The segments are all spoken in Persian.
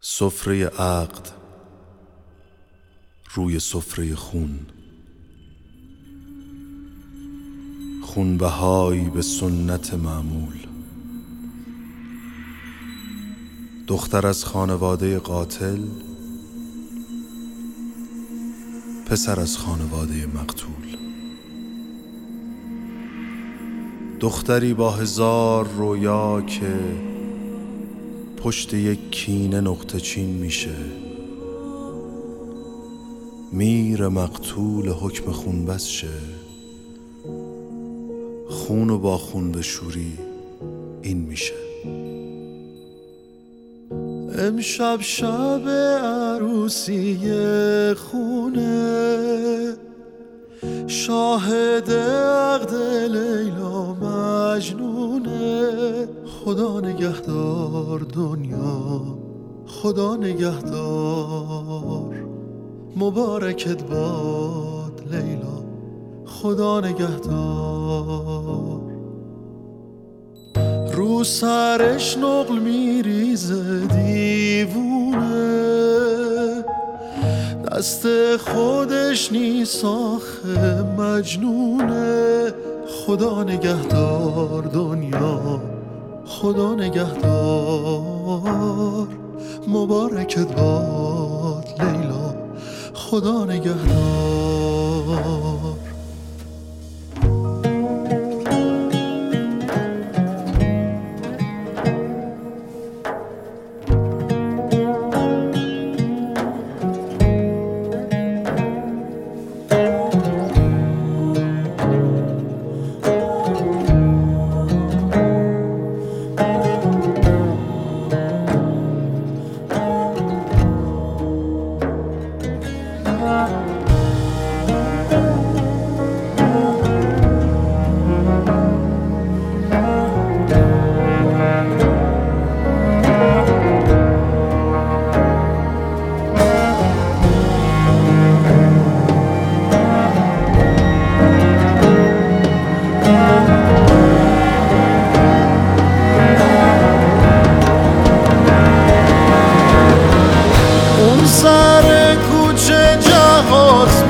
سفره عقد روی سفره خون، خونبهایی به سنت معمول. دختر از خانواده قاتل، پسر از خانواده مقتول. دختری با 1000 رویا که پشت یک کینه نقطه چین میشه. میر مقتول حکم خون بس شه، خونو با خون بشوری این میشه. امشب شب عروسی خونه، شاهد عقد لیلا مجنونه. خدا نگهدار دنیا، خدا نگهدار، مبارکت باد لیلا، خدا نگهدار. رو سرش نقل میریزه دیوونه، دست خودش نیست آخه مجنونه. خدا نگهدار دنیا، خدا نگهدار، مبارکت باد لیلا، خدا نگهدار. سر کوچه جهاز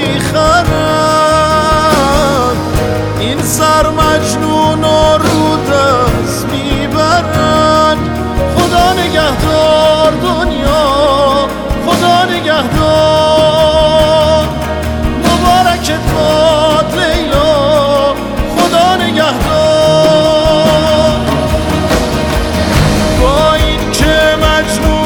میخرن، این سر مجنون و رو دست میبرن. خدا نگهدار دنیا، خدا نگهدار، مبارکت باد لیلا، خدا نگهدار. با این که مجنون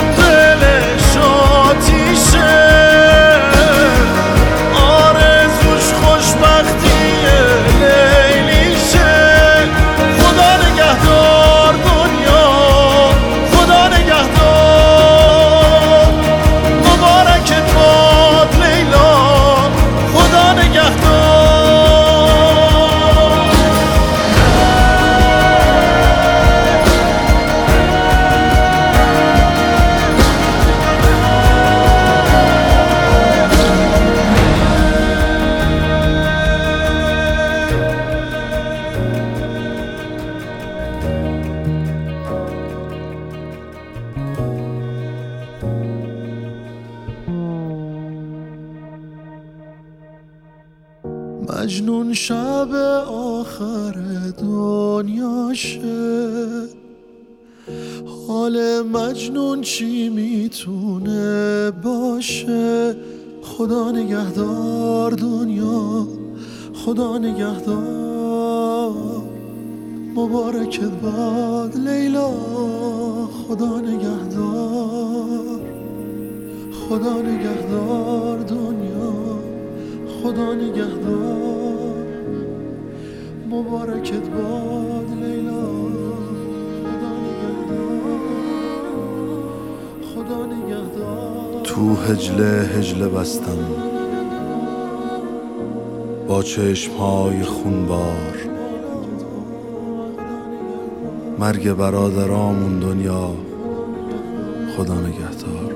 مجنون شب آخر دنیاشه، حال مجنون چی میتونه باشه. خدا نگهدار دنیا، خدا نگهدار، مبارکت باد لیلا، خدا نگهدار. خدا نگهدار دنیا، خدا نگهدار، مبارکت باد لیلا، خدا نگهدار، خدا نگهدار. تو هجله بستم با چشمهای خونبار، مرگ برادرامون دنیا، خدا نگهدار.